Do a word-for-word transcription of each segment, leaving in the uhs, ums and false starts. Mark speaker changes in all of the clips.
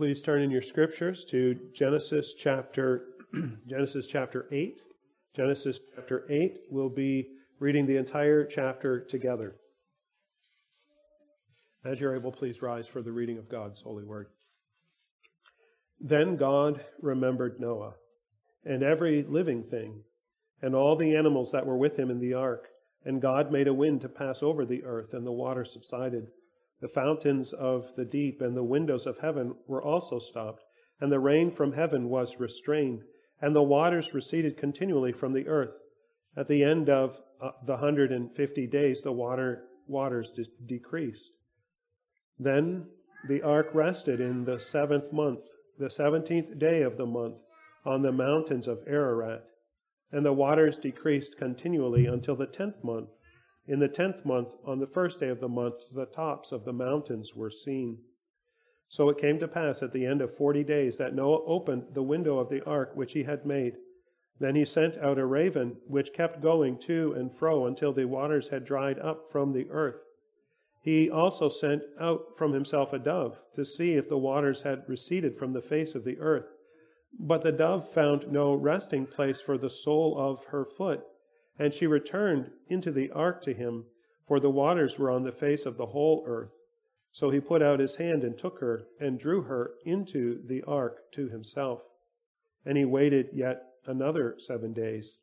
Speaker 1: Please turn in your scriptures to Genesis chapter Genesis chapter eight. Genesis chapter eight. We'll be reading the entire chapter together. As you're able, please rise for the reading of God's holy word. Then God remembered Noah and every living thing and all the animals that were with him in the ark. And God made a wind to pass over the earth, and the water subsided. The fountains of the deep and the windows of heaven were also stopped, and the rain from heaven was restrained, and the waters receded continually from the earth. At the end of uh, the hundred and fifty days, the water waters de- decreased. Then the ark rested in the seventh month, the seventeenth day of the month, on the mountains of Ararat. And the waters decreased continually until the tenth month. In the tenth month, on the first day of the month, the tops of the mountains were seen. So it came to pass at the end of forty days that Noah opened the window of the ark which he had made. Then he sent out a raven, which kept going to and fro until the waters had dried up from the earth. He also sent out from himself a dove to see if the waters had receded from the face of the earth. But the dove found no resting place for the sole of her foot, and she returned into the ark to him, for the waters were on the face of the whole earth. So he put out his hand and took her, and drew her into the ark to himself. And he waited yet another seven days.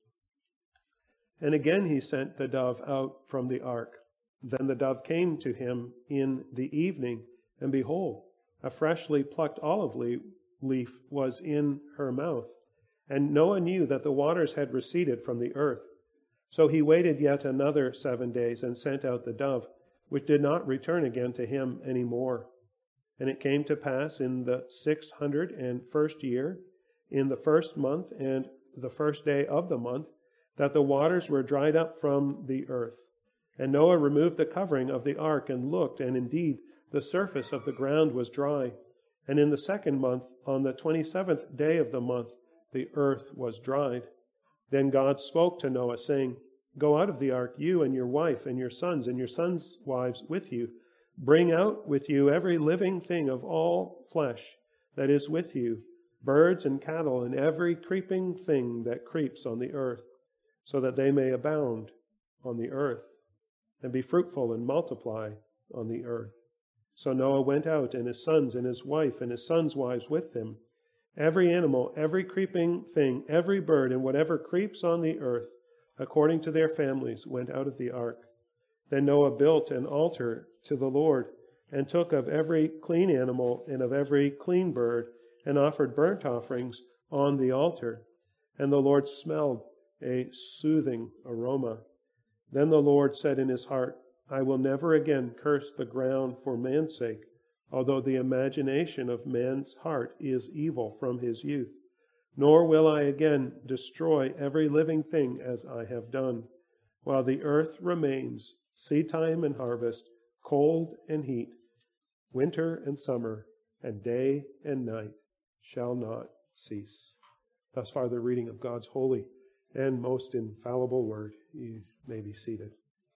Speaker 1: And again he sent the dove out from the ark. Then the dove came to him in the evening, and behold, a freshly plucked olive leaf was in her mouth. And Noah knew that the waters had receded from the earth. So he waited yet another seven days and sent out the dove, which did not return again to him any more. And it came to pass in the six hundred and first year, in the first month and the first day of the month, that the waters were dried up from the earth. And Noah removed the covering of the ark and looked, and indeed the surface of the ground was dry. And in the second month, on the twenty-seventh day of the month, the earth was dried. Then God spoke to Noah, saying, Go out of the ark, you and your wife and your sons and your sons' wives with you. Bring out with you every living thing of all flesh that is with you, birds and cattle and every creeping thing that creeps on the earth, so that they may abound on the earth, and be fruitful and multiply on the earth. So Noah went out, and his sons and his wife and his sons' wives with him. Every animal, every creeping thing, every bird, and whatever creeps on the earth, according to their families, went out of the ark. Then Noah built an altar to the Lord, and took of every clean animal and of every clean bird, and offered burnt offerings on the altar. And the Lord smelled a soothing aroma. Then the Lord said in his heart, I will never again curse the ground for man's sake, although the imagination of man's heart is evil from his youth. Nor will I again destroy every living thing as I have done. While the earth remains, seedtime and harvest, cold and heat, winter and summer, and day and night shall not cease. Thus far the reading of God's holy and most infallible word. You may be seated.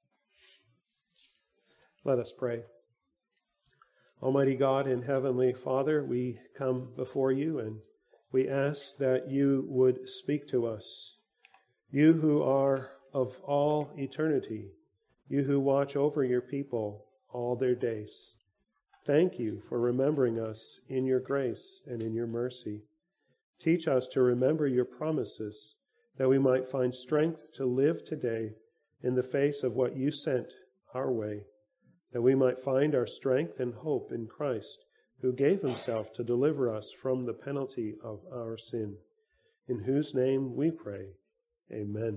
Speaker 1: Let us pray. Almighty God and Heavenly Father, we come before you and we ask that you would speak to us. You who are of all eternity, you who watch over your people all their days. Thank you for remembering us in your grace and in your mercy. Teach us to remember your promises, that we might find strength to live today in the face of what you sent our way, that we might find our strength and hope in Christ, who gave himself to deliver us from the penalty of our sin, in whose name we pray. Amen.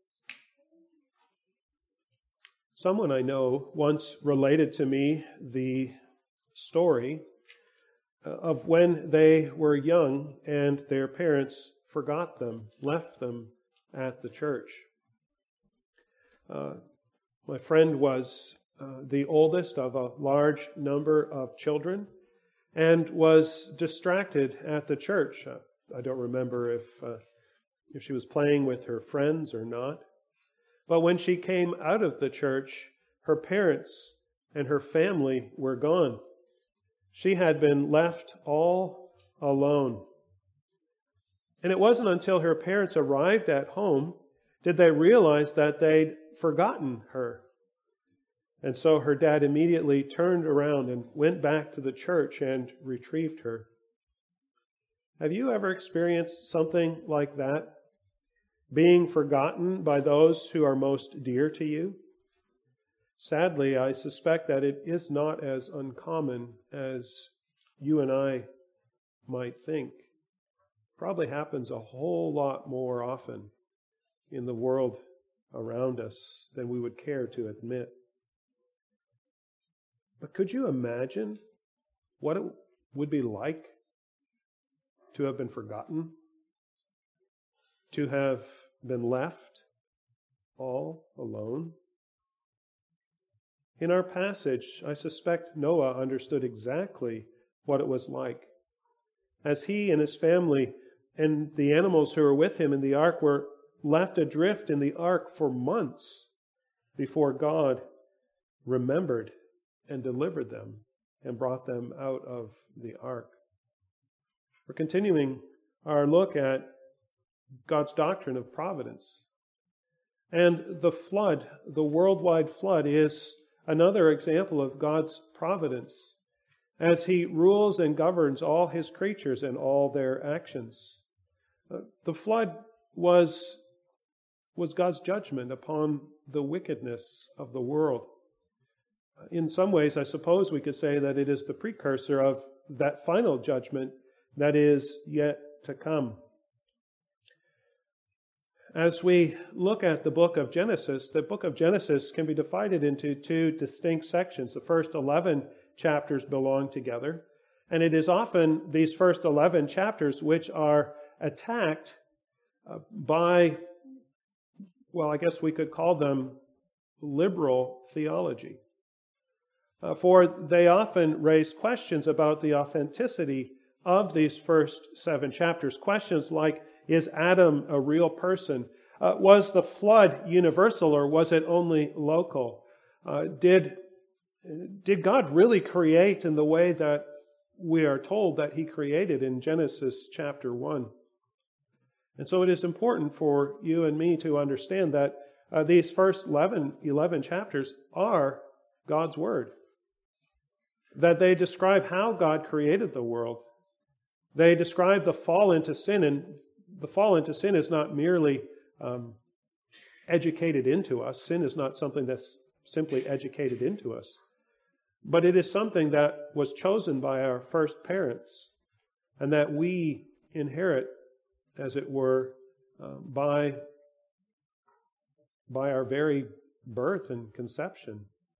Speaker 1: Someone I know once related to me the story of when they were young and their parents forgot them, left them at the church. Uh, my friend was uh, the oldest of a large number of children, and was distracted at the church. Uh, I don't remember if uh, if she was playing with her friends or not. But when she came out of the church, her parents and her family were gone. She had been left all alone. And it wasn't until her parents arrived at home did they realize that they'd forgotten her. And so her dad immediately turned around and went back to the church and retrieved her. Have you ever experienced something like that? Being forgotten by those who are most dear to you? Sadly, I suspect that it is not as uncommon as you and I might think. Probably happens a whole lot more often in the world around us than we would care to admit. But could you imagine what it would be like to have been forgotten? To have been left all alone? In our passage, I suspect Noah understood exactly what it was like. As he and his family and the animals who were with him in the ark were left adrift in the ark for months before God remembered and delivered them and brought them out of the ark. We're continuing our look at God's doctrine of providence. And the flood, the worldwide flood, is another example of God's providence as He rules and governs all His creatures and all their actions. Uh, the flood was, was God's judgment upon the wickedness of the world. In some ways, I suppose we could say that it is the precursor of that final judgment that is yet to come. As we look at the book of Genesis, the book of Genesis can be divided into two distinct sections. The first eleven chapters belong together, and it is often these first eleven chapters which are attacked uh, by, well, I guess we could call them liberal theology. Uh, for they often raise questions about the authenticity of these first seven chapters. Questions like, is Adam a real person? Uh, was the flood universal or was it only local? Uh, did, did God really create in the way that we are told that He created in Genesis chapter one? And so it is important for you and me to understand that uh, these first eleven, eleven chapters are God's Word. That they describe how God created the world. They describe the fall into sin, and the fall into sin is not merely um, educated into us. Sin is not something that's simply educated into us. But it is something that was chosen by our first parents and that we inherit, as it were, uh, by, by our very birth and conception.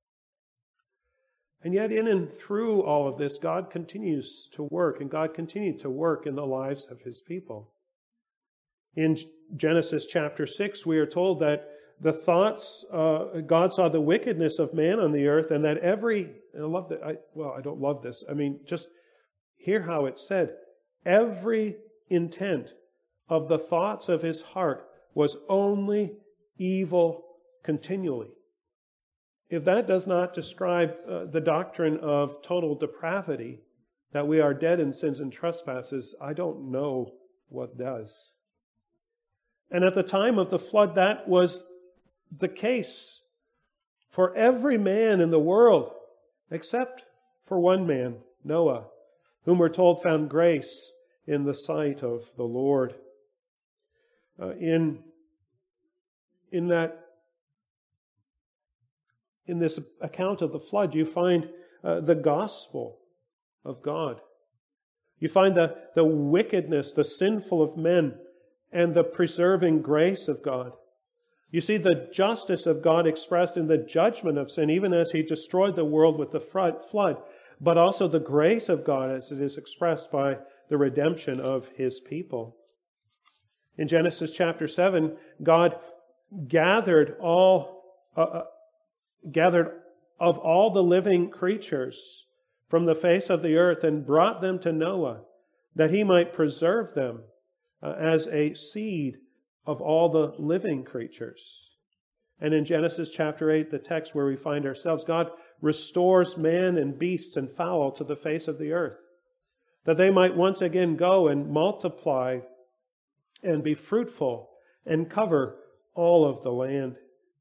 Speaker 1: And yet in and through all of this, God continues to work, and God continued to work in the lives of His people. In Genesis chapter six, we are told that the thoughts, uh, God saw the wickedness of man on the earth, and that every, and I love that, I, well, I don't love this, I mean, just hear how it's said, every intent of the thoughts of His heart was only evil continually. If that does not describe uh, the doctrine of total depravity, that we are dead in sins and trespasses, I don't know what does. And at the time of the flood, that was the case for every man in the world, except for one man, Noah, whom we're told found grace in the sight of the Lord. Uh, in, in that In this account of the flood, you find uh, the gospel of God. You find the, the wickedness, the sinful of men, and the preserving grace of God. You see the justice of God expressed in the judgment of sin, even as He destroyed the world with the flood, but also the grace of God as it is expressed by the redemption of His people. In Genesis chapter seven, God gathered all... Uh, gathered of all the living creatures from the face of the earth and brought them to Noah, that he might preserve them uh, as a seed of all the living creatures. And in Genesis chapter eight, the text where we find ourselves, God restores man and beasts and fowl to the face of the earth, that they might once again go and multiply and be fruitful and cover all of the land.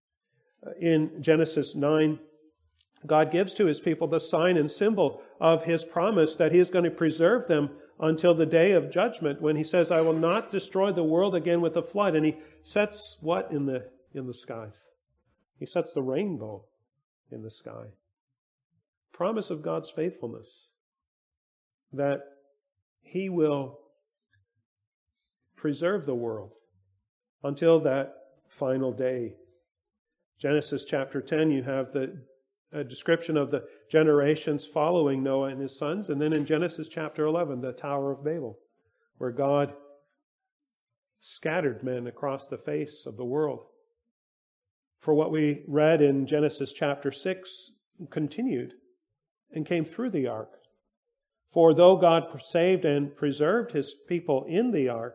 Speaker 1: In Genesis nine, God gives to his people the sign and symbol of his promise that he is going to preserve them until the day of judgment, when he says, I will not destroy the world again with a flood. And he sets what in the in the skies? He sets the rainbow in the sky. Promise of God's faithfulness, that he will preserve the world until that final day. Genesis chapter ten, you have the a description of the generations following Noah and his sons. And then in Genesis chapter eleven, the Tower of Babel, where God scattered men across the face of the world. For what we read in Genesis chapter six continued and came through the ark. For though God saved and preserved his people in the ark,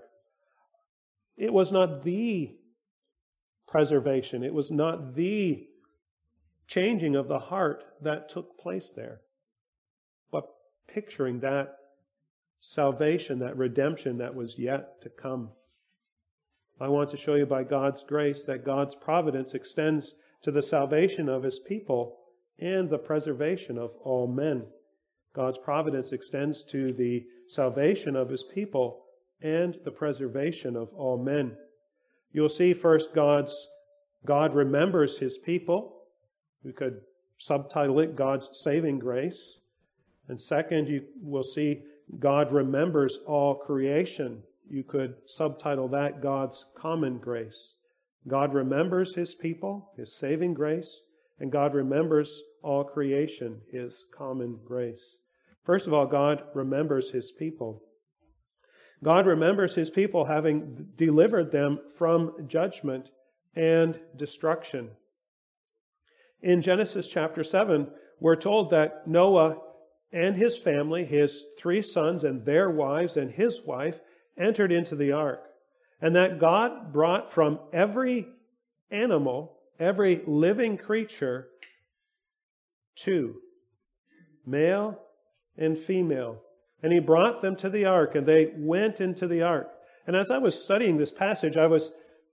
Speaker 1: it was not the preservation, it was not the changing of the heart that took place there, but picturing that salvation, that redemption that was yet to come. I want to show you by God's grace that God's providence extends to the salvation of his people and the preservation of all men. God's providence extends to the salvation of his people and the preservation of all men. You'll see first God's God remembers his people. We could subtitle it God's saving grace. And second, you will see God remembers all creation. You could subtitle that God's common grace. God remembers his people, his saving grace, and God remembers all creation, his common grace. First of all, God remembers his people. God remembers his people having delivered them from judgment and destruction. In Genesis chapter seven, we're told that Noah and his family, his three sons and their wives and his wife, entered into the ark. And that God brought from every animal, every living creature, two, male and female. And he brought them to the ark, and they went into the ark. And as I was studying this passage, I was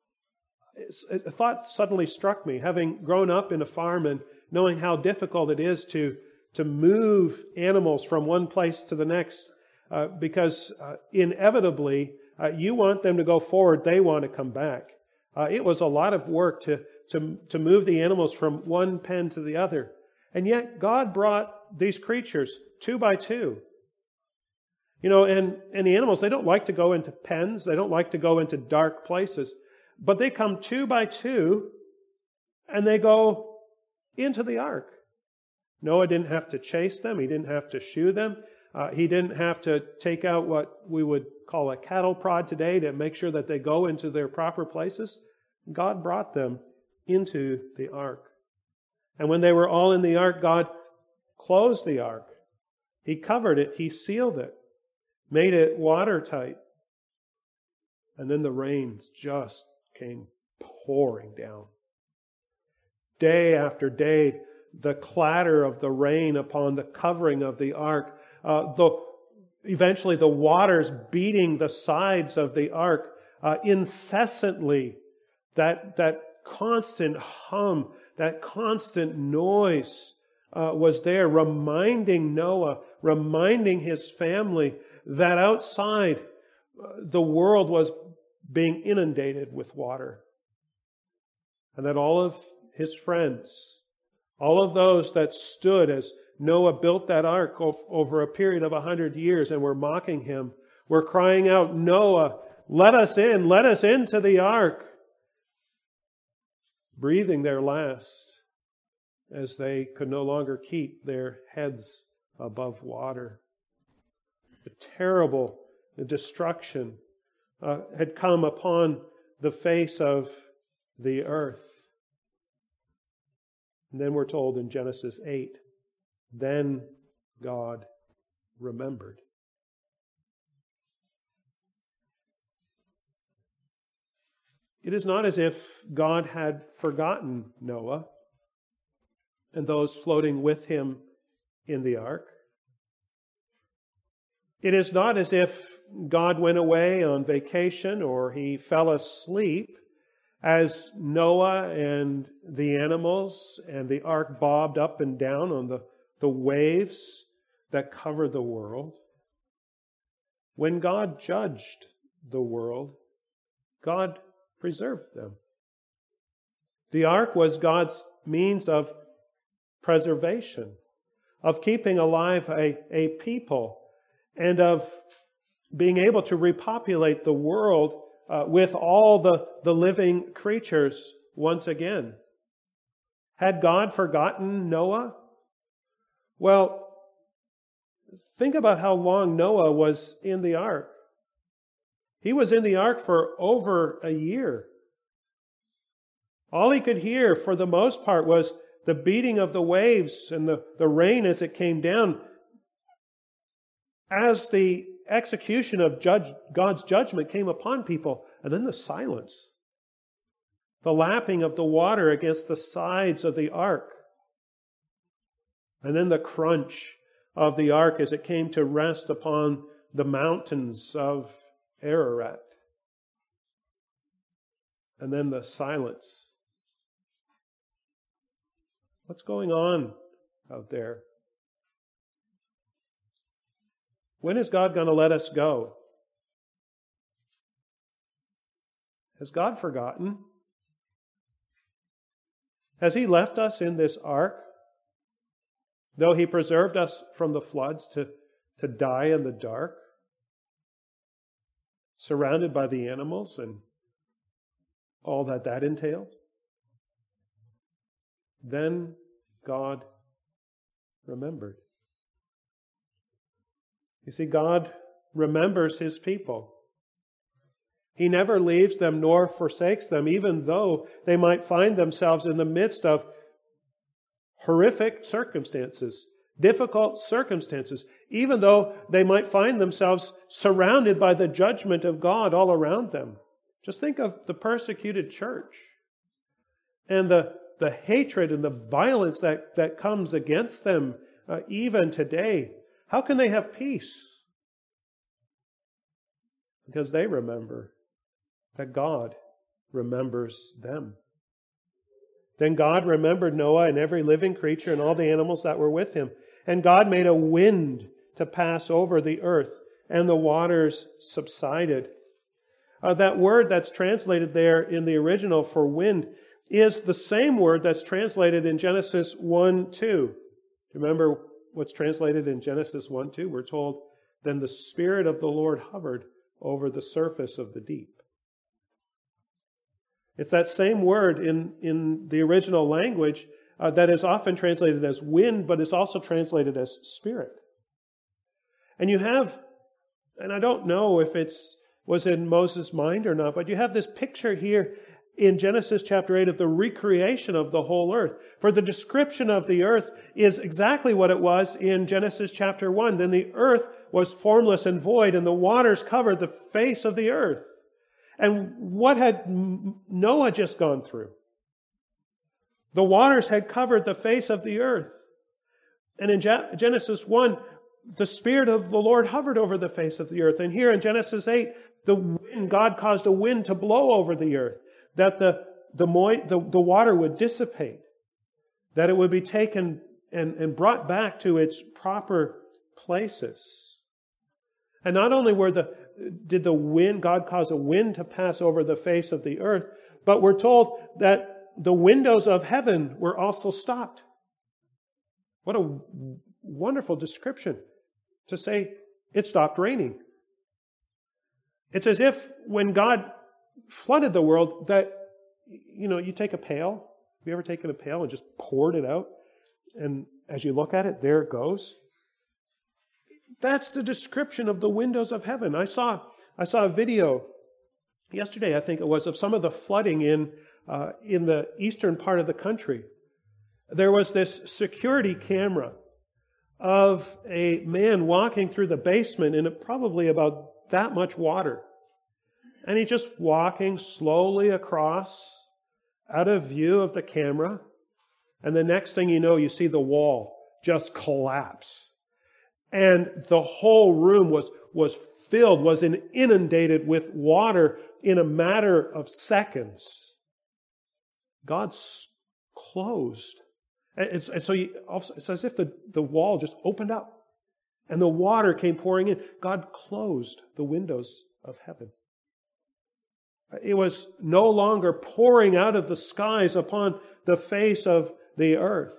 Speaker 1: a thought suddenly struck me, having grown up in a farm and knowing how difficult it is to, to move animals from one place to the next, uh, because uh, inevitably uh, you want them to go forward, they want to come back. Uh, it was a lot of work to, to, to move the animals from one pen to the other. And yet God brought these creatures two by two. You know, and, and the animals, they don't like to go into pens, they don't like to go into dark places. But they come two by two, and they go into the ark. Noah didn't have to chase them. He didn't have to shoo them. Uh, he didn't have to take out what we would call a cattle prod today to make sure that they go into their proper places. God brought them into the ark. And when they were all in the ark, God closed the ark. He covered it. He sealed it. Made it watertight. And then the rains just came pouring down. Day after day, the clatter of the rain upon the covering of the ark, uh, the, eventually the waters beating the sides of the ark uh, incessantly, that, that constant hum, that constant noise uh, was there, reminding Noah, reminding his family that outside uh, the world was being inundated with water. And that all of his friends, all of those that stood as Noah built that ark over a period of a hundred years and were mocking him, were crying out, Noah, let us in, let us into the ark, breathing their last as they could no longer keep their heads above water. The terrible destruction Uh, had come upon the face of the earth. And then we're told in Genesis eight, then God remembered. It is not as if God had forgotten Noah and those floating with him in the ark. It is not as if God went away on vacation or he fell asleep as Noah and the animals and the ark bobbed up and down on the, the waves that cover the world. When God judged the world, God preserved them. The ark was God's means of preservation, of keeping alive a, a people, and of being able to repopulate the world uh, with all the, the living creatures once again. Had God forgotten Noah? Well, think about how long Noah was in the ark. He was in the ark for over a year. All he could hear, for the most part, was the beating of the waves and the, the rain as it came down. As the execution of judge, God's judgment came upon people, and then the silence. The lapping of the water against the sides of the ark. And then the crunch of the ark as it came to rest upon the mountains of Ararat. And then the silence. What's going on out there? When is God going to let us go? Has God forgotten? Has He left us in this ark? Though He preserved us from the floods to, to die in the dark? Surrounded by the animals and all that that entailed? Then God remembered. You see, God remembers His people. He never leaves them nor forsakes them, even though they might find themselves in the midst of horrific circumstances, difficult circumstances, even though they might find themselves surrounded by the judgment of God all around them. Just think of the persecuted church and the, the hatred and the violence that, that comes against them uh, even today. How can they have peace? Because they remember that God remembers them. Then God remembered Noah and every living creature and all the animals that were with him. And God made a wind to pass over the earth, and the waters subsided. Uh, that word that's translated there in the original for wind is the same word that's translated in Genesis one two. Remember what's translated in Genesis one two? We're told, then the Spirit of the Lord hovered over the surface of the deep. It's that same word in, in the original language uh, that is often translated as wind, but is also translated as spirit. And you have, and I don't know if it was in Moses' mind or not, but you have this picture here in Genesis chapter eight of the recreation of the whole earth. For the description of the earth is exactly what it was in Genesis chapter one. Then the earth was formless and void, and the waters covered the face of the earth. And what had Noah just gone through? The waters had covered the face of the earth. And in Genesis one, the Spirit of the Lord hovered over the face of the earth. And here in Genesis eight, the wind, God caused a wind to blow over the earth, that the, the, the, the water would dissipate, that it would be taken and, and brought back to its proper places. And not only were the did the wind, God cause a wind to pass over the face of the earth, but we're told that the windows of heaven were also stopped. What a wonderful description to say it stopped raining. It's as if when God flooded the world that, you know, you take a pail. Have you ever taken a pail and just poured it out? And as you look at it, there it goes. That's the description of the windows of heaven. I saw I saw a video yesterday, I think it was, of some of the flooding in uh, in the eastern part of the country. There was this security camera of a man walking through the basement in probably about that much water. And he's just walking slowly across, out of view of the camera. And the next thing you know, you see the wall just collapse. And the whole room was, was filled, was inundated with water in a matter of seconds. God's closed. And, and so you, it's as if the, the wall just opened up and the water came pouring in. God closed the windows of heaven. It was no longer pouring out of the skies upon the face of the earth.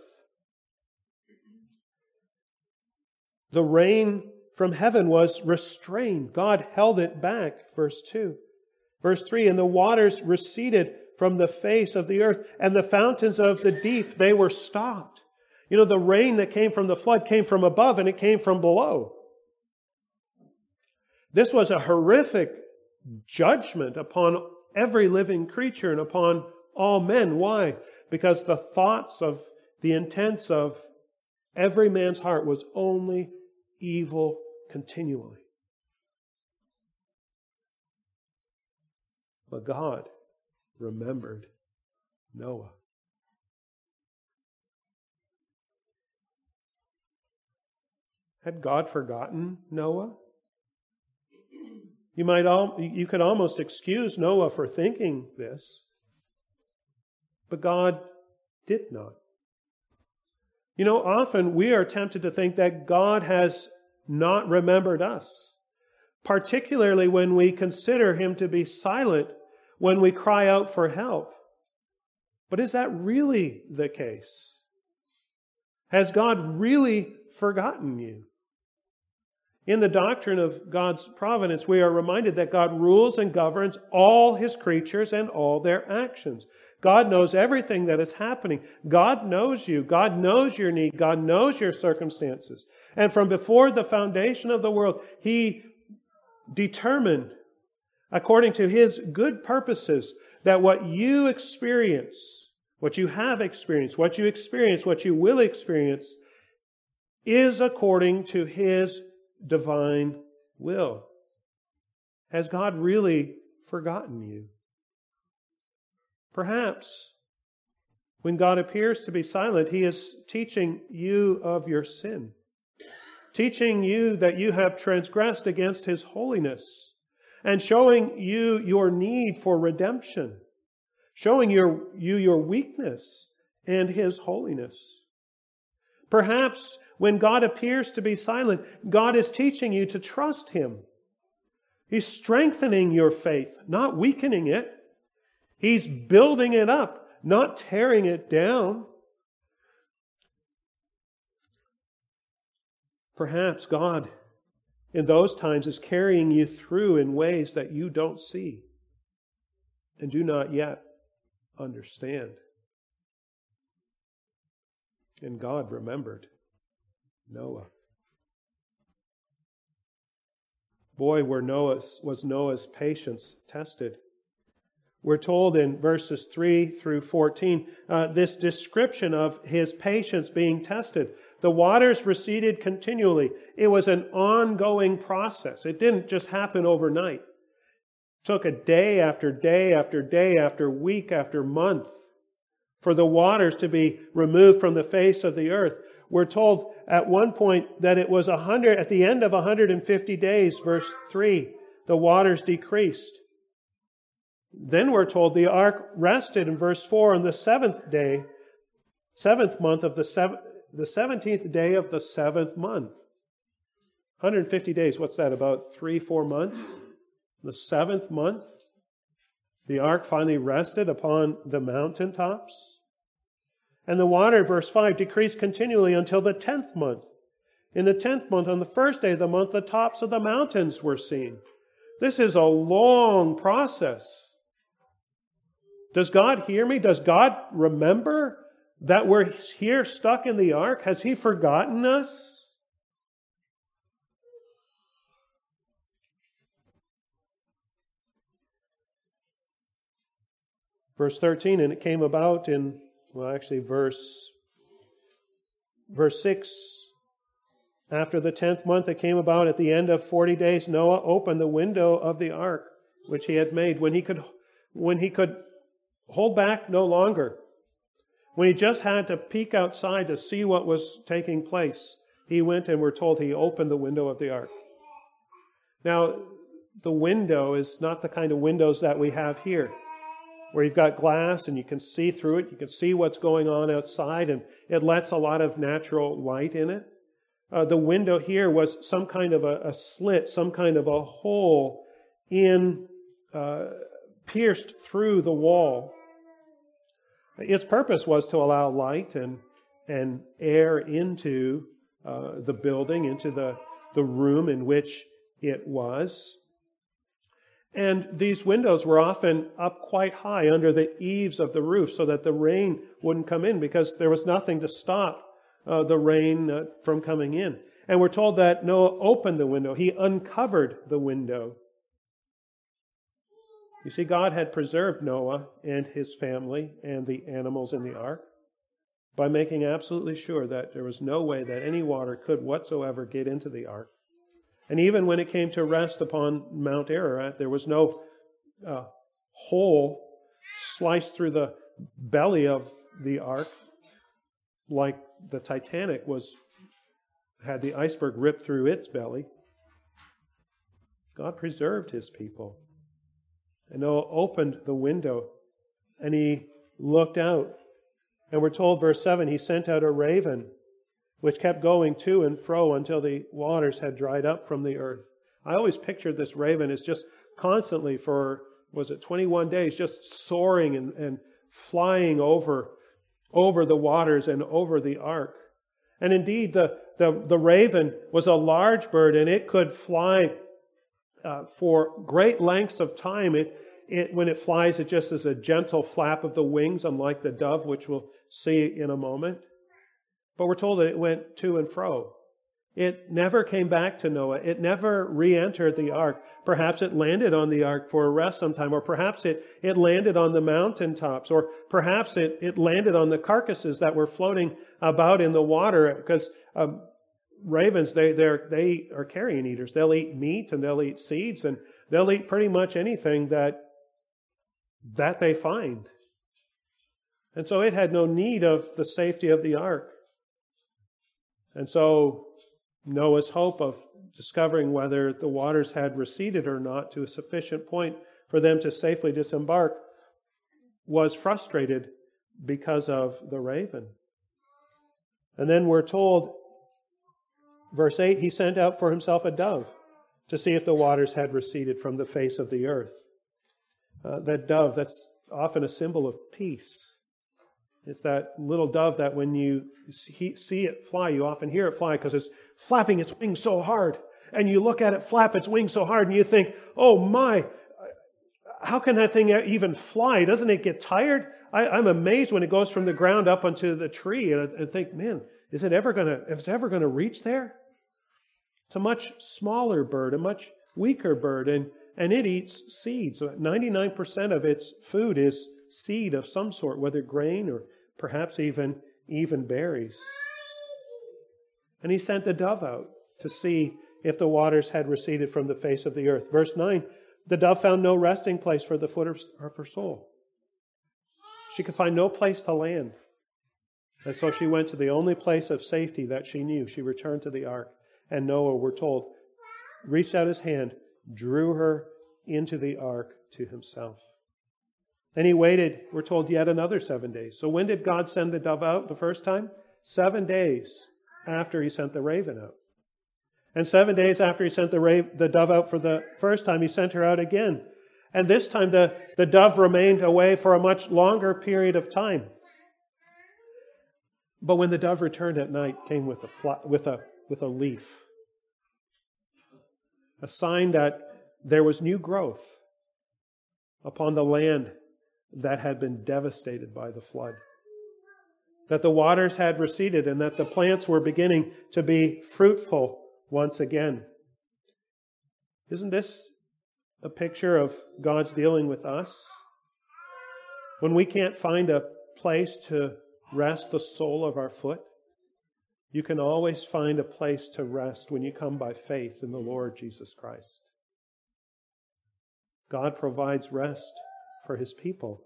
Speaker 1: The rain from heaven was restrained. God held it back, verse two. Verse three, and the waters receded from the face of the earth, and the fountains of the deep, they were stopped. You know, the rain that came from the flood came from above and it came from below. This was a horrific judgment upon every living creature and upon all men. Why? Because the thoughts of, the intents of every man's heart was only evil continually. But God remembered Noah. Had God forgotten Noah? You might al- you could almost excuse Noah for thinking this, but God did not. You know, often we are tempted to think that God has not remembered us, particularly when we consider Him to be silent when we cry out for help. But is that really the case? Has God really forgotten you? In the doctrine of God's providence, we are reminded that God rules and governs all His creatures and all their actions. God knows everything that is happening. God knows you. God knows your need. God knows your circumstances. And from before the foundation of the world, He determined, according to His good purposes, that what you experience, what you have experienced, what you experience, what you will experience, is according to His divine will. Has God really forgotten you? Perhaps when God appears to be silent, He is teaching you of your sin, teaching you that you have transgressed against His holiness, and showing you your need for redemption, showing your, you your weakness and His holiness. Perhaps when God appears to be silent, God is teaching you to trust Him. He's strengthening your faith, not weakening it. He's building it up, not tearing it down. Perhaps God, in those times, is carrying you through in ways that you don't see and do not yet understand. And God remembered Noah. Boy, were Noah's, was Noah's patience tested. We're told in verses three through fourteen, uh, this description of his patience being tested. The waters receded continually. It was an ongoing process. It didn't just happen overnight. It took a day after day after day after week after month for the waters to be removed from the face of the earth. We're told at one point that it was a hundred at the end of one hundred fifty days, verse three, the waters decreased. Then we're told the ark rested in verse four on the seventh day, seventh month of the seventh, the seventeenth day of the seventh month. one hundred fifty days, what's that, about three, four months? The seventh month, the ark finally rested upon the mountaintops. And the water, verse five, decreased continually until the tenth month. In the tenth month, on the first day of the month, the tops of the mountains were seen. This is a long process. Does God hear me? Does God remember that we're here stuck in the ark? Has He forgotten us? Verse thirteen, and it came about in, well, actually verse, verse six. After the tenth month, it came about at the end of forty days, Noah opened the window of the ark which he had made, when he could, when he could hold back no longer, when he just had to peek outside to see what was taking place, he went and we're told he opened the window of the ark. Now, the window is not the kind of windows that we have here, where you've got glass and you can see through it, you can see what's going on outside, and it lets a lot of natural light in it. Uh, the window here was some kind of a, a slit, some kind of a hole in, uh, pierced through the wall. Its purpose was to allow light and, and air into uh, the building, into the, the room in which it was. And these windows were often up quite high under the eaves of the roof so that the rain wouldn't come in, because there was nothing to stop uh, the rain uh, from coming in. And we're told that Noah opened the window. He uncovered the window. You see, God had preserved Noah and his family and the animals in the ark by making absolutely sure that there was no way that any water could whatsoever get into the ark. And even when it came to rest upon Mount Ararat, there was no uh, hole sliced through the belly of the ark like the Titanic was, had the iceberg ripped through its belly. God preserved his people. And Noah opened the window and he looked out. And we're told, verse seven, he sent out a raven which kept going to and fro until the waters had dried up from the earth. I always pictured this raven as just constantly for, was it twenty-one days, just soaring and, and flying over, over the waters and over the ark. And indeed, the, the, the raven was a large bird, and it could fly uh, for great lengths of time. It, it, when it flies, it just is a gentle flap of the wings, unlike the dove, which we'll see in a moment. But we're told that it went to and fro. It never came back to Noah. It never re-entered the ark. Perhaps it landed on the ark for a rest sometime, or perhaps it, it landed on the mountaintops, or perhaps it, it landed on the carcasses that were floating about in the water, because um, ravens, they they're, they are carrion eaters. They'll eat meat and they'll eat seeds, and they'll eat pretty much anything that, that they find. And so it had no need of the safety of the ark. And so Noah's hope of discovering whether the waters had receded or not to a sufficient point for them to safely disembark was frustrated because of the raven. And then we're told, verse eight, he sent out for himself a dove to see if the waters had receded from the face of the earth. Uh, that dove, that's often a symbol of peace. It's that little dove that when you see it fly, you often hear it fly because it's flapping its wings so hard. And you look at it flap its wings so hard and you think, oh my, how can that thing even fly? Doesn't it get tired? I, I'm amazed when it goes from the ground up onto the tree, and I, I think, man, is it ever going to, is it ever going to reach there? It's a much smaller bird, a much weaker bird, and, and it eats seeds. So ninety-nine percent of its food is seed of some sort, whether grain or perhaps even, even berries. And he sent the dove out to see if the waters had receded from the face of the earth. Verse nine, the dove found no resting place for the foot of her soul. She could find no place to land. And so she went to the only place of safety that she knew. She returned to the ark. And Noah, we're told, reached out his hand, drew her into the ark to himself. And he waited, we're told, yet another seven days. So when did God send the dove out the first time? Seven days after he sent the raven out. And seven days after he sent the, ra- the dove out for the first time, he sent her out again. And this time the, the dove remained away for a much longer period of time. But when the dove returned at night, came with a, fly, with a, with a leaf. A sign that there was new growth upon the land that had been devastated by the flood. That the waters had receded and that the plants were beginning to be fruitful once again. Isn't this a picture of God's dealing with us? When we can't find a place to rest the sole of our foot, you can always find a place to rest when you come by faith in the Lord Jesus Christ. God provides rest for his people.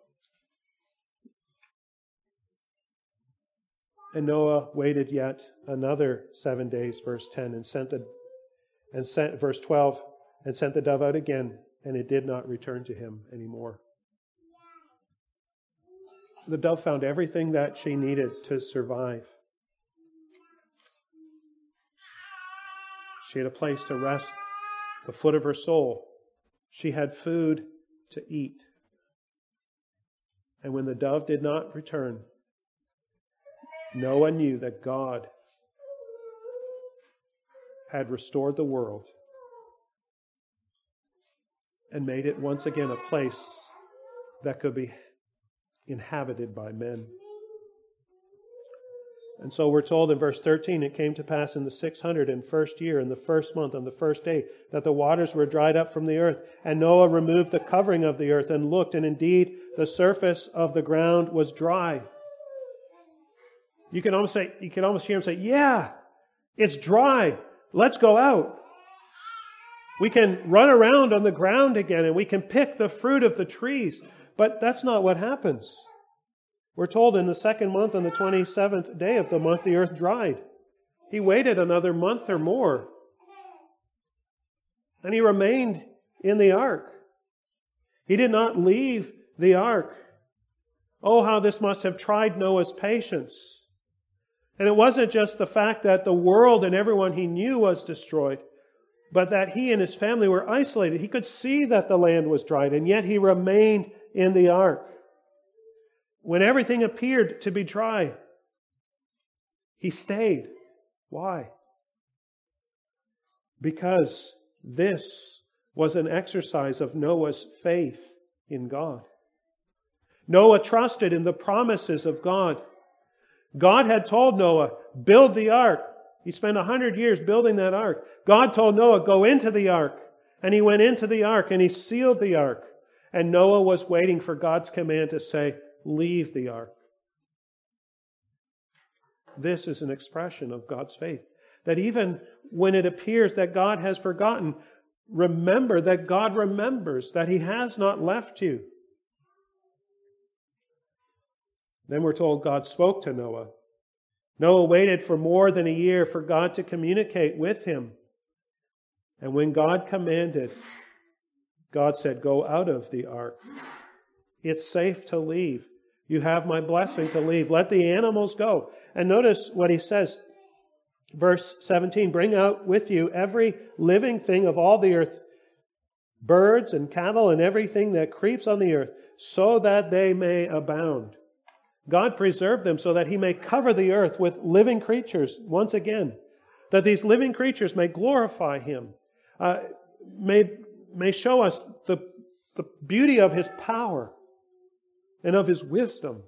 Speaker 1: And Noah waited yet another seven days, verse ten, and sent the and sent verse twelve, and sent the dove out again, and it did not return to him anymore. The dove found everything that she needed to survive. She had a place to rest the foot of her soul. She had food to eat. And when the dove did not return, Noah knew that God had restored the world and made it once again a place that could be inhabited by men. And so we're told in verse thirteen, it came to pass in the six hundred and first year, in the first month, on the first day, that the waters were dried up from the earth. And Noah removed the covering of the earth and looked, and indeed the surface of the ground was dry. You can almost say, you can almost hear him say, yeah, it's dry. Let's go out. We can run around on the ground again and we can pick the fruit of the trees. But that's not what happens. We're told in the second month, on the twenty-seventh day of the month, the earth dried. He waited another month or more. And he remained in the ark. He did not leave the ark. Oh, how this must have tried Noah's patience. And it wasn't just the fact that the world and everyone he knew was destroyed, but that he and his family were isolated. He could see that the land was dried, and yet he remained in the ark. When everything appeared to be dry, he stayed. Why? Because this was an exercise of Noah's faith in God. Noah trusted in the promises of God. God had told Noah, build the ark. He spent a hundred years building that ark. God told Noah, go into the ark. And he went into the ark and he sealed the ark. And Noah was waiting for God's command to say, leave the ark. This is an expression of God's faith. That even when it appears that God has forgotten, remember that God remembers, that He has not left you. Then we're told God spoke to Noah. Noah waited for more than a year for God to communicate with him. And when God commanded, God said, go out of the ark. It's safe to leave. You have my blessing to leave. Let the animals go. And notice what he says. Verse seventeen, bring out with you every living thing of all the earth, birds and cattle and everything that creeps on the earth, so that they may abound. God preserved them so that He may cover the earth with living creatures once again, that these living creatures may glorify Him, uh, may, may show us the, the beauty of His power and of His wisdom.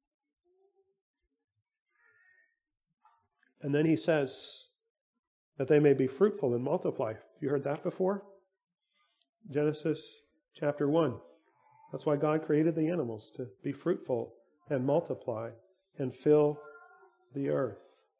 Speaker 1: And then He says that they may be fruitful and multiply. Have you heard that before? Genesis chapter one. That's why God created the animals, to be fruitful and multiply and fill the earth.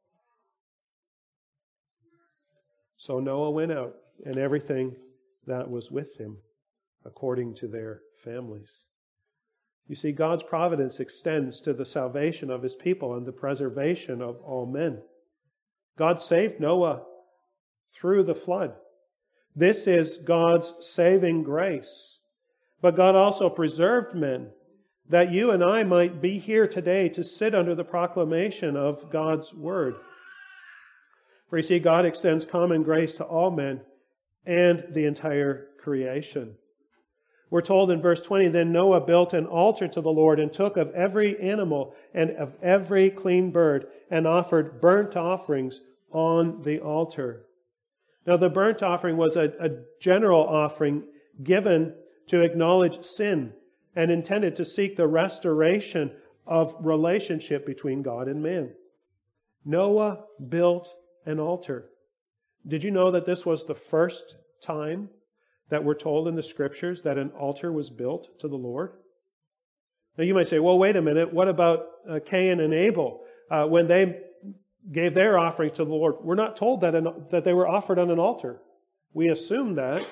Speaker 1: So Noah went out, and everything that was with him, according to their families. You see, God's providence extends to the salvation of His people and the preservation of all men. God saved Noah through the flood. This is God's saving grace. But God also preserved men, that you and I might be here today to sit under the proclamation of God's Word. For you see, God extends common grace to all men and the entire creation. We're told in verse twenty, then Noah built an altar to the Lord and took of every animal and of every clean bird and offered burnt offerings on the altar. Now the burnt offering was a, a general offering given to acknowledge sin and intended to seek the restoration of relationship between God and man. Noah built an altar. Did you know that this was the first time that we're told in the Scriptures that an altar was built to the Lord? Now you might say, well, wait a minute, what about uh, Cain and Abel? Uh, when they gave their offerings to the Lord, we're not told that, an, that they were offered on an altar. We assume that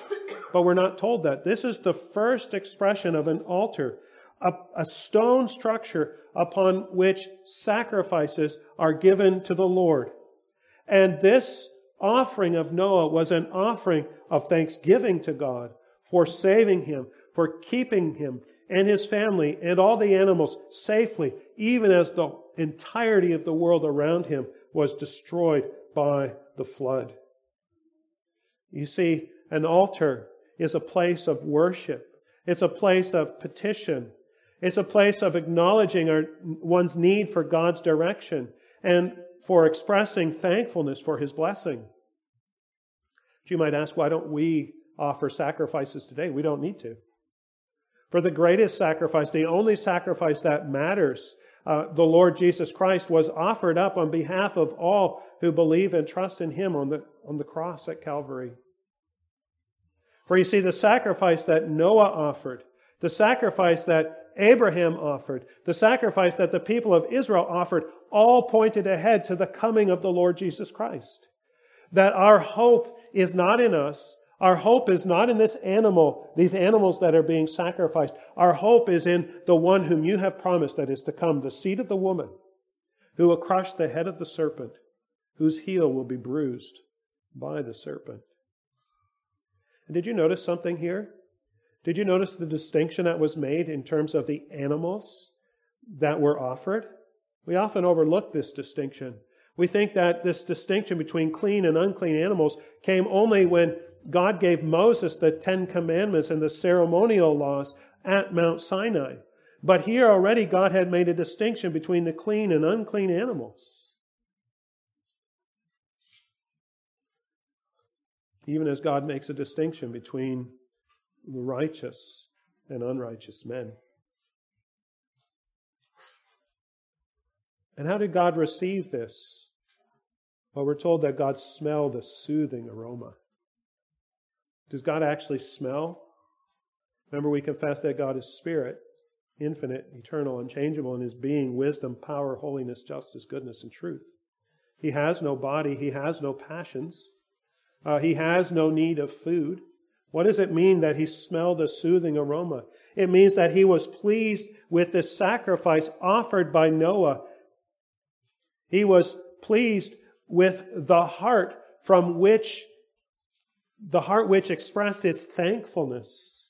Speaker 1: but we're not told that. This is the first expression of an altar, a, a stone structure upon which sacrifices are given to the Lord. And this offering of Noah was an offering of thanksgiving to God for saving him, for keeping him and his family and all the animals safely, even as the entirety of the world around him was destroyed by the flood. You see, an altar is a place of worship. It's a place of petition. It's a place of acknowledging our, one's need for God's direction and for expressing thankfulness for His blessing. You might ask, why don't we offer sacrifices today? We don't need to. For the greatest sacrifice, the only sacrifice that matters, uh, the Lord Jesus Christ was offered up on behalf of all who believe and trust in Him on the, on the cross at Calvary. For you see, the sacrifice that Noah offered, the sacrifice that Abraham offered, the sacrifice that the people of Israel offered, all pointed ahead to the coming of the Lord Jesus Christ. That our hope is not in us. Our hope is not in this animal, these animals that are being sacrificed. Our hope is in the one whom you have promised that is to come, the seed of the woman, who will crush the head of the serpent, whose heel will be bruised by the serpent. And did you notice something here? Did you notice the distinction that was made in terms of the animals that were offered? We often overlook this distinction. We think that this distinction between clean and unclean animals came only when God gave Moses the Ten Commandments and the ceremonial laws at Mount Sinai. But here already God had made a distinction between the clean and unclean animals. Even as God makes a distinction between the righteous and unrighteous men. And how did God receive this? Well, we're told that God smelled a soothing aroma. Does God actually smell? Remember, we confess that God is spirit, infinite, eternal, unchangeable in His being, wisdom, power, holiness, justice, goodness, and truth. He has no body. He has no passions. Uh, he has no need of food. What does it mean that He smelled a soothing aroma? It means that He was pleased with this sacrifice offered by Noah. He was pleased with the heart from which, the heart which expressed its thankfulness.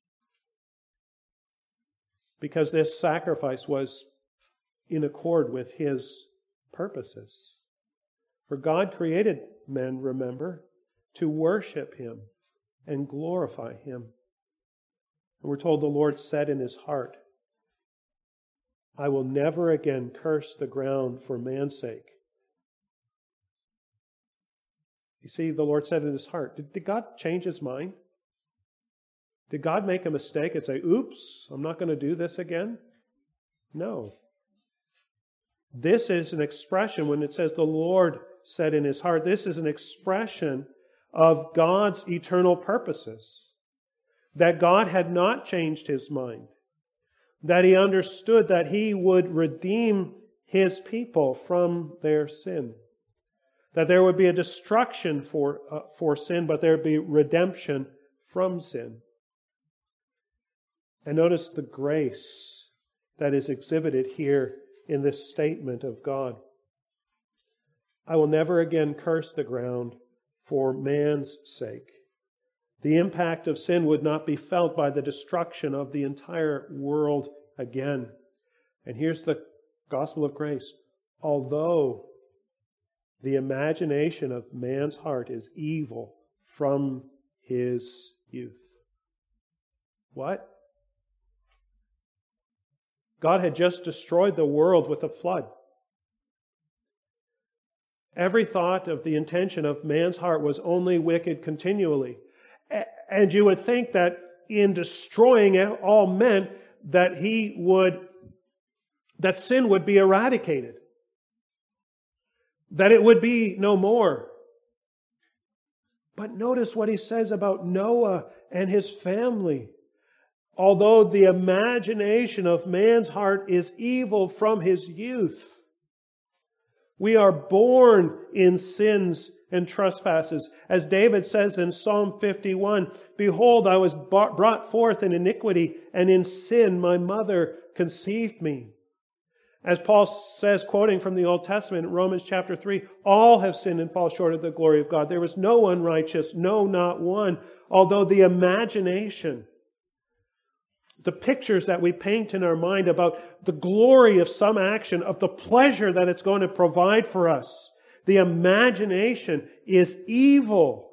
Speaker 1: Because this sacrifice was in accord with His purposes. For God created men, remember, to worship Him and glorify Him. And we're told the Lord said in His heart, I will never again curse the ground for man's sake. You see, the Lord said in His heart, did, did God change His mind? Did God make a mistake and say, oops, I'm not going to do this again? No. This is an expression, when it says the Lord said in His heart, this is an expression of God's eternal purposes. That God had not changed His mind. That He understood that He would redeem His people from their sin. That there would be a destruction for, uh, for sin, but there would be redemption from sin. And notice the grace that is exhibited here in this statement of God. I will never again curse the ground for man's sake. The impact of sin would not be felt by the destruction of the entire world again. And here's the gospel of grace. Although the imagination of man's heart is evil from his youth. What? God had just destroyed the world with a flood. Every thought of the intention of man's heart was only wicked continually. And you would think that in destroying it all meant that he would, that sin would be eradicated. That it would be no more. But notice what he says about Noah and his family. Although the imagination of man's heart is evil from his youth, we are born in sins and trespasses. As David says in Psalm fifty-one, "Behold, I was brought forth in iniquity, and in sin my mother conceived me." As Paul says, quoting from the Old Testament, in Romans chapter three, "All have sinned and fall short of the glory of God. There was no one righteous, no, not one." Although the imagination, the pictures that we paint in our mind about the glory of some action, of the pleasure that it's going to provide for us, the imagination is evil.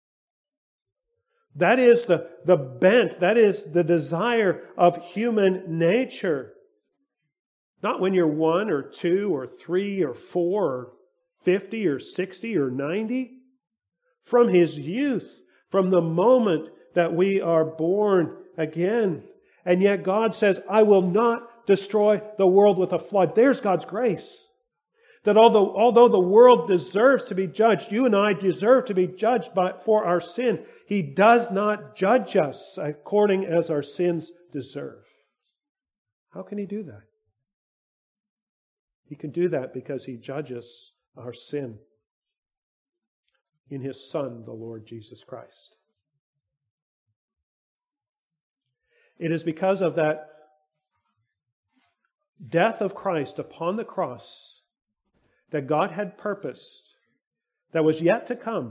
Speaker 1: That is the, the bent, that is the desire of human nature. Not when you're one or two or three or four or fifty or sixty or ninety. From his youth, from the moment that we are born again. And yet God says, "I will not destroy the world with a flood." There's God's grace. That although, although the world deserves to be judged, you and I deserve to be judged by, for our sin, He does not judge us according as our sins deserve. How can He do that? He can do that because He judges our sin in His Son, the Lord Jesus Christ. It is because of that death of Christ upon the cross that God had purposed, that was yet to come,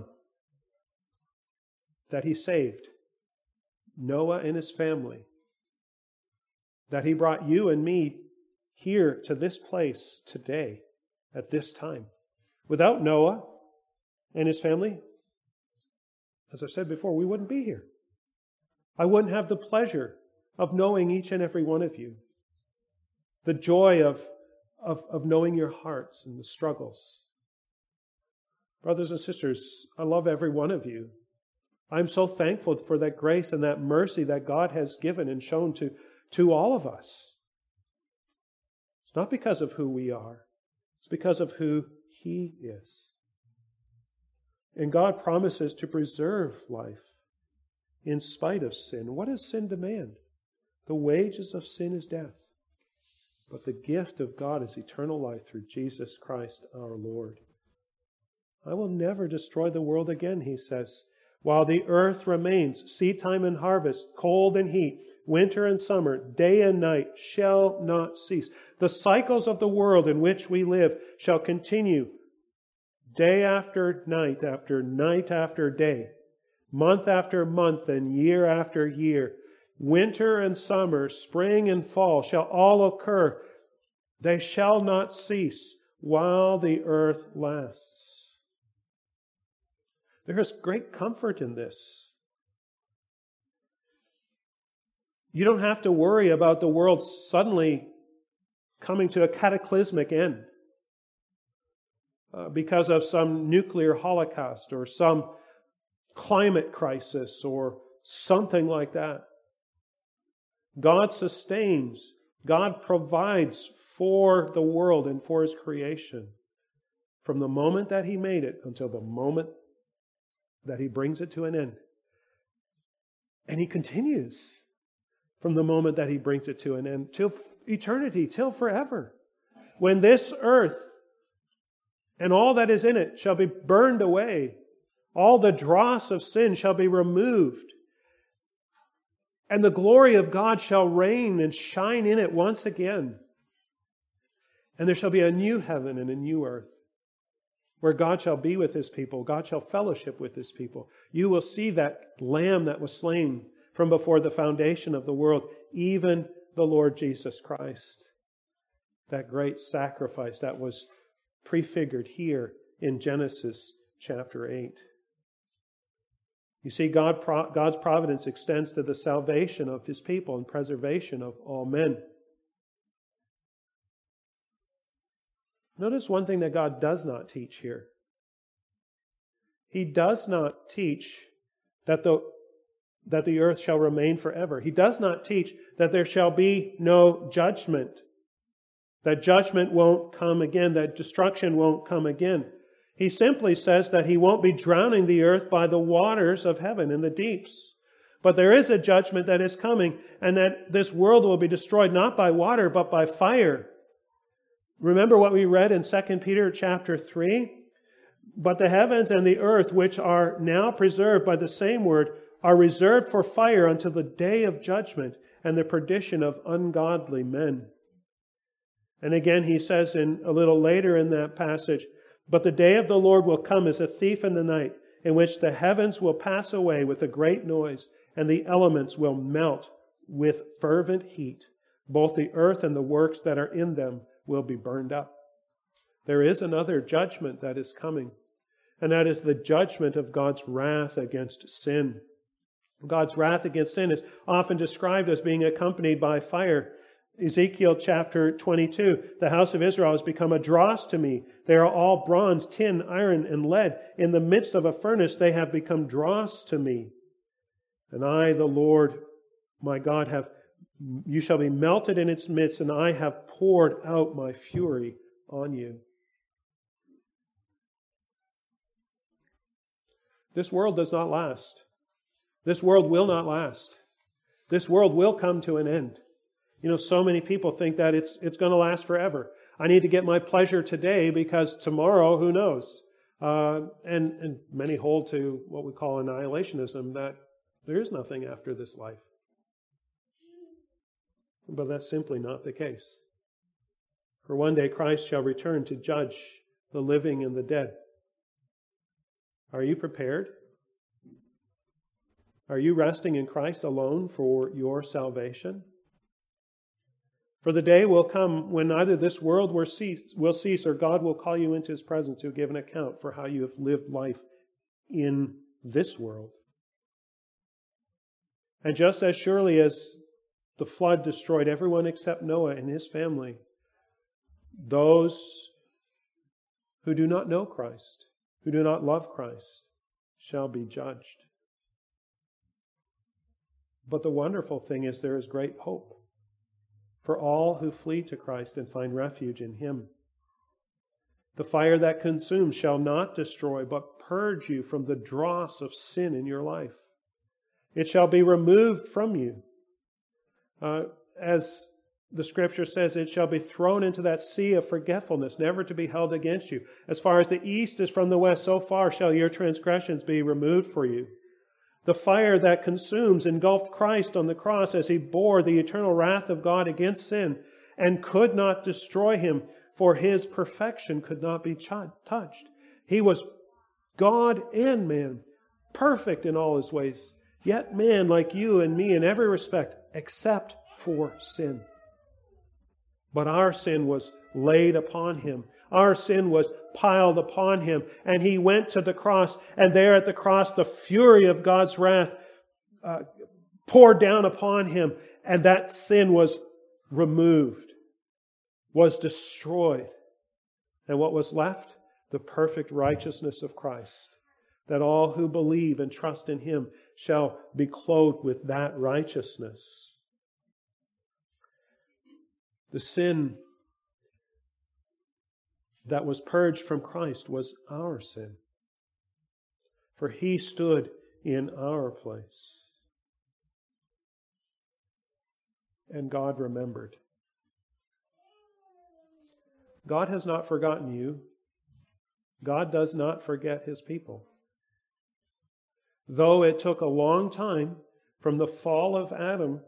Speaker 1: that He saved Noah and his family, that He brought you and me here to this place today, at this time. Without Noah and his family, as I've said before, we wouldn't be here. I wouldn't have the pleasure of knowing each and every one of you. The joy of, of, of knowing your hearts and the struggles. Brothers and sisters, I love every one of you. I'm so thankful for that grace and that mercy that God has given and shown to, to all of us. It's not because of who we are. It's because of who He is. And God promises to preserve life in spite of sin. What does sin demand? The wages of sin is death. But the gift of God is eternal life through Jesus Christ our Lord. I will never destroy the world again, He says. While the earth remains, seed time and harvest, cold and heat, winter and summer, day and night shall not cease. The cycles of the world in which we live shall continue day after night, after night after day, month after month, and year after year. Winter and summer, spring and fall shall all occur. They shall not cease while the earth lasts. There is great comfort in this. You don't have to worry about the world suddenly coming to a cataclysmic end uh, because of some nuclear holocaust or some climate crisis or something like that. God sustains, God provides for the world and for His creation from the moment that He made it until the moment that He brings it to an end. And He continues from the moment that He brings it to an end till eternity, till forever. When this earth and all that is in it shall be burned away, all the dross of sin shall be removed, and the glory of God shall reign and shine in it once again. And there shall be a new heaven and a new earth, where God shall be with His people. God shall fellowship with His people. You will see that Lamb that was slain from before the foundation of the world, even the Lord Jesus Christ. That great sacrifice that was prefigured here in Genesis chapter eight. You see, God, God's providence extends to the salvation of His people and preservation of all men. Notice one thing that God does not teach here. He does not teach that the, that the earth shall remain forever. He does not teach that there shall be no judgment. That judgment won't come again, that destruction won't come again. He simply says that He won't be drowning the earth by the waters of heaven and the deeps. But there is a judgment that is coming, and that this world will be destroyed not by water, but by fire. Remember what we read in Second Peter chapter three? But the heavens and the earth, which are now preserved by the same word, are reserved for fire until the day of judgment and the perdition of ungodly men. And again he says in a little later in that passage, but the day of the Lord will come as a thief in the night, in which the heavens will pass away with a great noise, and the elements will melt with fervent heat. Both the earth and the works that are in them will be burned up. There is another judgment that is coming, and that is the judgment of God's wrath against sin. God's wrath against sin is often described as being accompanied by fire. Ezekiel chapter twenty-two, the house of Israel has become a dross to me. They are all bronze, tin, iron, and lead. In the midst of a furnace they have become dross to me. And I, the Lord, my God, have you shall be melted in its midst, and I have poured out my fury on you. This world does not last. This world will not last. This world will come to an end. You know, so many people think that it's it's going to last forever. I need to get my pleasure today because tomorrow, who knows? Uh, and, and many hold to what we call annihilationism, that there is nothing after this life. But that's simply not the case. For one day Christ shall return to judge the living and the dead. Are you prepared? Are you resting in Christ alone for your salvation? For the day will come when neither this world will cease, will cease or God will call you into His presence to give an account for how you have lived life in this world. And just as surely as the flood destroyed everyone except Noah and his family, those who do not know Christ, who do not love Christ, shall be judged. But the wonderful thing is there is great hope for all who flee to Christ and find refuge in Him. The fire that consumes shall not destroy, but purge you from the dross of sin in your life. It shall be removed from you. Uh, as the Scripture says, it shall be thrown into that sea of forgetfulness, never to be held against you. As far as the east is from the west, so far shall your transgressions be removed for you. The fire that consumes engulfed Christ on the cross as He bore the eternal wrath of God against sin and could not destroy Him, for His perfection could not be ch- touched. He was God and man, perfect in all His ways, yet man like you and me in every respect, except for sin. But our sin was laid upon Him. Our sin was piled upon Him. And He went to the cross. And there at the cross, the fury of God's wrath uh, poured down upon Him. And that sin was removed, was destroyed. And what was left? The perfect righteousness of Christ. That all who believe and trust in Him shall be clothed with that righteousness. The sin that was purged from Christ was our sin. For He stood in our place. And God remembered. God has not forgotten you. God does not forget His people. Though it took a long time from the fall of Adam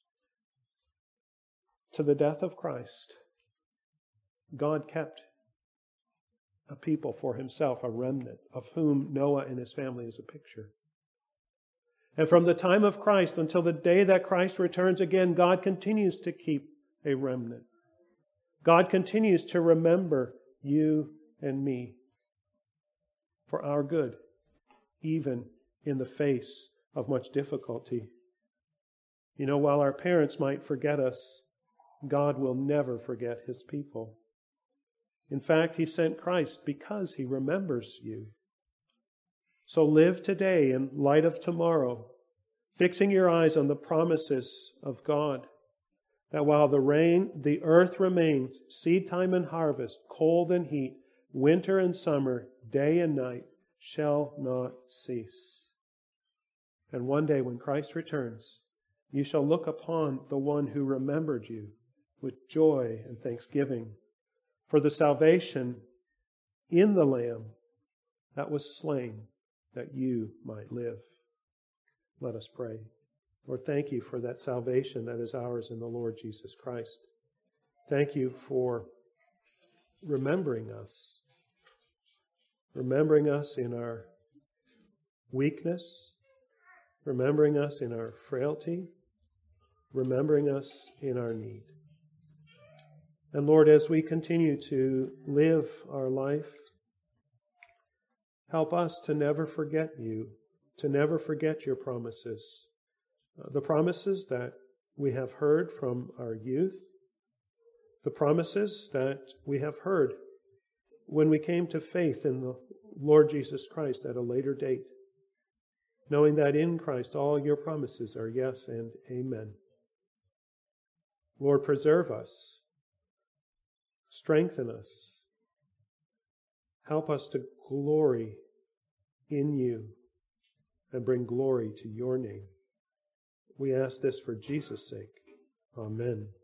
Speaker 1: to the death of Christ, God kept a people for Himself, a remnant, of whom Noah and his family is a picture. And from the time of Christ until the day that Christ returns again, God continues to keep a remnant. God continues to remember you and me for our good, even in the face of much difficulty. You know, while our parents might forget us, God will never forget His people. In fact, He sent Christ because He remembers you. So live today in light of tomorrow, fixing your eyes on the promises of God, that while the rain, the earth remains, seed time and harvest, cold and heat, winter and summer, day and night, shall not cease. And one day when Christ returns, you shall look upon the one who remembered you with joy and thanksgiving for the salvation in the Lamb that was slain that you might live. Let us pray. Lord, thank you for that salvation that is ours in the Lord Jesus Christ. Thank you for remembering us, remembering us in our weakness, remembering us in our frailty, remembering us in our need. And Lord, as we continue to live our life, help us to never forget you, to never forget your promises, uh, the promises that we have heard from our youth, the promises that we have heard when we came to faith in the Lord Jesus Christ at a later date, knowing that in Christ all your promises are yes and amen. Lord, preserve us, strengthen us, help us to glory in you and bring glory to your name. We ask this for Jesus' sake. Amen.